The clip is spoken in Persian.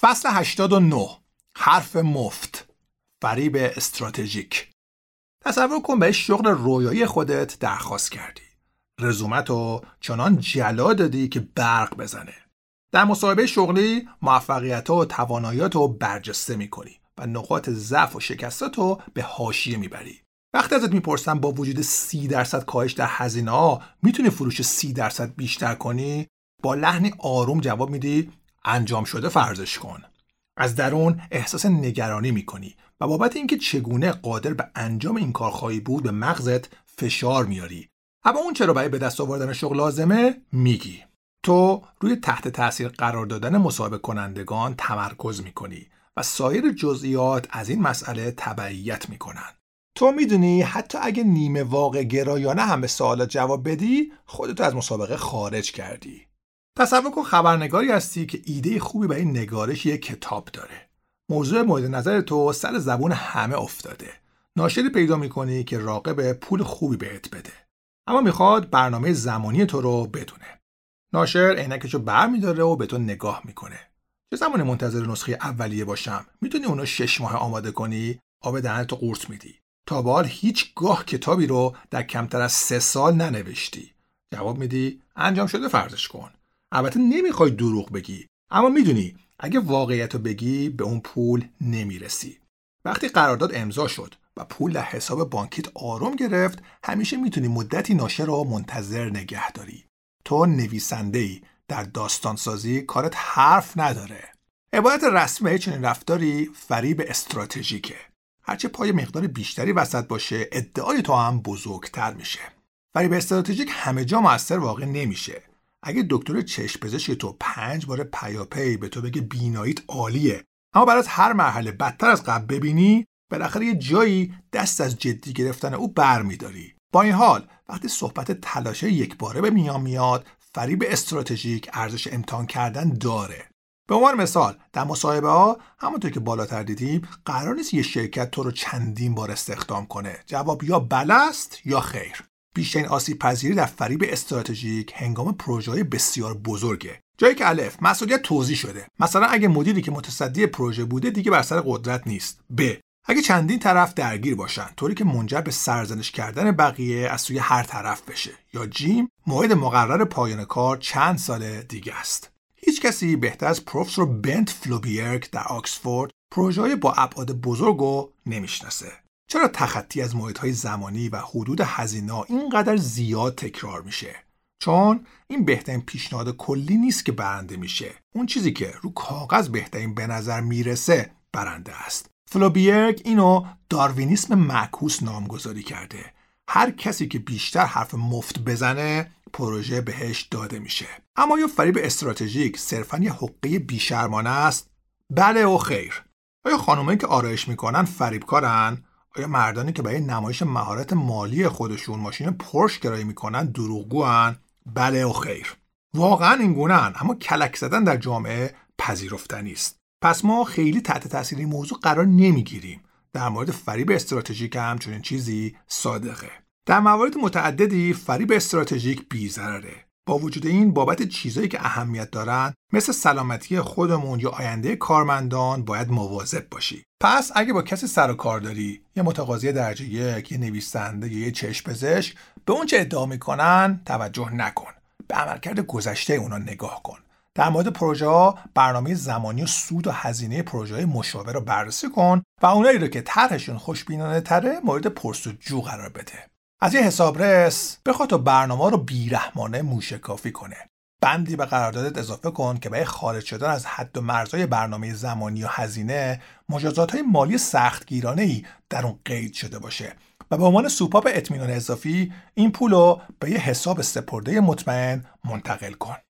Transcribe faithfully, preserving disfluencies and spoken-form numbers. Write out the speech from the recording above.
فصل هشتاد و نه. حرف مفت. فریب استراتژیک. تصور کن به شغل رویایی خودت درخواست کردی. رزومتو چنان جلا دادی که برق بزنه. در مصاحبه شغلی موفقیت‌ها و تواناییاتو برجسته می‌کنی و نقاط ضعف و شکستاتو به حاشیه میبری. وقتی ازت میپرسن با وجود سی درصد کاهش در هزینه‌ها میتونی فروش سی درصد بیشتر کنی، با لحنی آروم جواب میدی انجام شده فرضش کن. از درون احساس نگرانی میکنی و بابت اینکه چگونه قادر به انجام این کار خواهی بود به مغزت فشار میاری. اما اون چرا برای به دست آوردن شغل لازمه میگی. تو روی تحت تاثیر قرار دادن مصاحبه کنندگان تمرکز میکنی و سایر جزئیات از این مسئله تبعیت میکنن. تو میدونی حتی اگه نیمه واقع گرایانه هم به سوالات جواب بدی، خودتو از مسابقه خارج کردی. تصور کن خبرنگاری هستی که ایده خوبی برای نگارش یک کتاب داره. موضوع مورد نظر تو سر زبون همه افتاده. ناشری پیدا میکنی که راغب پول خوبی بهت بده. اما میخواد برنامه زمانی تو رو بدونه. ناشر عینکشو برمی‌داره و به تو نگاه میکنه. چه زمانی منتظر نسخه اولیه باشم؟ میتونی اونو شش ماه آماده کنی؟ آب دهنتو قورت میدی. تا به حال هیچگاه کتابی رو در کمتر از سه سال ننوشتی. جواب میدی انجام شده فرضش کن. البته نمیخوای دروغ بگی، اما میدونی اگه واقعیتو بگی به اون پول نمیرسی. وقتی قرارداد امضا شد و پول در حساب بانکیت آروم گرفت، همیشه میتونی مدتی ناشر رو منتظر نگه داری. تو نویسنده‌ای، در داستانسازی کارت حرف نداره. عبارت رسمی چنین رفتاری فریب استراتژیکه. هرچه پای مقدار بیشتری وسط باشه، ادعای تو هم بزرگتر میشه. فریب استراتژیک همه جا موثر واقع نمیشه. اگه دکتر چشم پزشک تو پنج بار پیاپی به تو بگه بیناییت عالیه، اما بعد از هر مرحله بدتر از قبل ببینی، بالاخره یه جایی دست از جدی گرفتن او برمیداری. با این حال وقتی صحبت تلاشه یک باره به میان میاد، فریب استراتژیک ارزش امتحان کردن داره. به عنوان مثال در مصاحبه ها همونطور که بالاتر دیدیم قرار نیست یه شرکت تو رو چندین بار استخدام کنه. جواب یا بله است یا خیر. بیشترین آسیب پذیری در فریب استراتژیک هنگام پروژه‌های بسیار بزرگه. جایی که الف مسئولیت توزیع شده. مثلا اگه مدیری که متصدی پروژه بوده دیگه بر سر قدرت نیست. ب اگه چندین طرف درگیر باشن طوری که منجر به سرزنش کردن بقیه از سوی هر طرف بشه. یا جیم موعد مقرر پایان کار چند سال دیگه است. هیچ کسی بهتر از پروفسور بنت فلوبیرگ در آکسفورد پروژه‌های با ابعاد بزرگو نمیشناسه. چرا تخطی از موعدهای زمانی و حدود هزینه اینقدر زیاد تکرار میشه؟ چون این بهترین پیشنهاد کلی نیست که برنده میشه. اون چیزی که رو کاغذ بهترین به نظر میرسه برنده است. فلوبیرگ اینو داروینیسم معکوس نامگذاری کرده. هر کسی که بیشتر حرف مفت بزنه پروژه بهش داده میشه. اما یا فریب استراتژیک صرفاً یه حقه بیشرمانه است؟ بله و خیر. آیا خانمایی که آرایش میکنن فریبکارن؟ آیا مردانی که برای نمایش مهارت مالی خودشون ماشین پورش کرایه میکنن دروغگوان؟ بله و خیر. واقعا این گونه‌ان، اما کلک زدن در جامعه پذیرفتنی است. پس ما خیلی تحت تاثیر این موضوع قرار نمیگیریم. در مورد فریب استراتژیک هم چنین چیزی صادقه. در موارد متعددی فریب استراتژیک بی‌ضرره. با وجود این بابت چیزایی که اهمیت دارن مثل سلامتی خودمون یا آینده کارمندان باید مواظب باشی. پس اگه با کسی سر و کار داری، یه متقاضی درجه یک، یه نویسنده یا یه چشم پزشک، به اون چه ادعا میکنن توجه نکن. به عملکرد گذشته اونا نگاه کن. در مورد پروژه ها برنامه زمانی و سود و هزینه پروژه مشابه رو بررسی کن و اونایی رو که طرحشون خوشبینانه تره مورد پرس‌وجو قرار بده. از یه حسابرس بخواد تا برنامه رو بیرحمانه موشکافی کنه. بندی به قراردادت اضافه کن که برای خارج شدن از حد و مرزهای برنامه زمانی و هزینه مجازات‌های مالی سختگیرانه‌ای در اون قید شده باشه و به عنوان سوپاپ اطمینان اضافی این پولو به یه حساب سپرده مطمئن منتقل کن.